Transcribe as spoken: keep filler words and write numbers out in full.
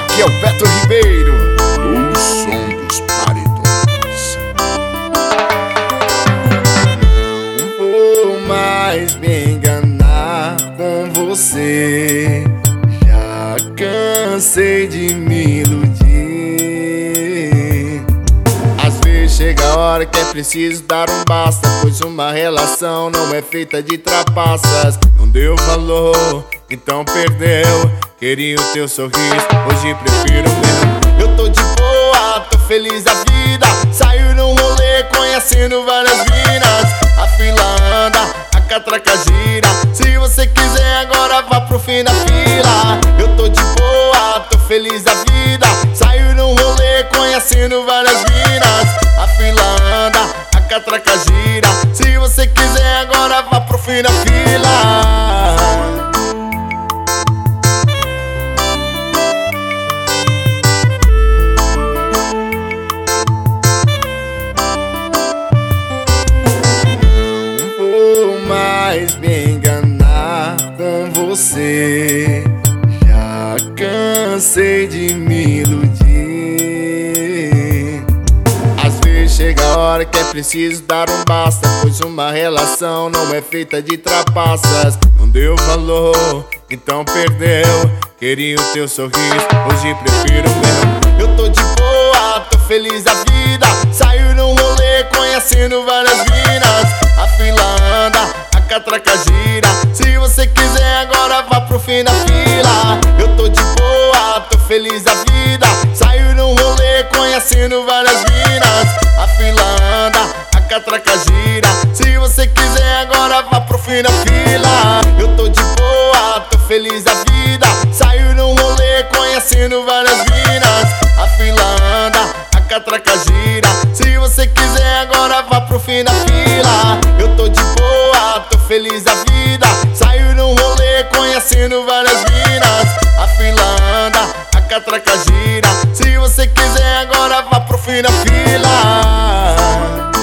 Aqui é o Beto Ribeiro, o som dos paredões. Não vou mais me enganar com você. Já cansei de me iludir. Às vezes chega a hora que é preciso dar um basta, pois uma relação não é feita de trapaças. Não deu valor, então perdeu. Queria o teu sorriso, hoje prefiro o meu. Eu tô de boa, tô feliz da vida. Saio num rolê conhecendo várias minas. A fila anda, a catraca gira. Se você quiser agora vá pro fim da fila. Eu tô de boa, tô feliz da vida. Saio num rolê conhecendo várias minas. A fila anda, a catraca gira. Se você quiser agora vá pro fim da fila. Me enganar com você. Já cansei de me iludir. Às vezes chega a hora que é preciso dar um basta, pois uma relação não é feita de trapaças. Não deu valor, então perdeu. Queria o teu sorriso, hoje prefiro o meu. Eu tô de boa, tô feliz da vida. Saio num rolê conhecendo várias minas. A fila anda, a catraca gira. Se você quiser agora vá pro fim da fila. Eu tô de boa, tô feliz da vida. Saio num rolê conhecendo várias minas. A fila anda, a catraca gira. Se você quiser agora vá pro fim da fila. Eu tô de boa, tô feliz da vida. Saio num rolê conhecendo várias minas. A fila anda, a catraca gira. Se você quiser agora vá pro fim da fila. Eu tô de boa, tô feliz da vida. Saio num rolê conhecendo várias minas. A fila anda, a catraca gira. Se você quiser agora vá pro fim da fila.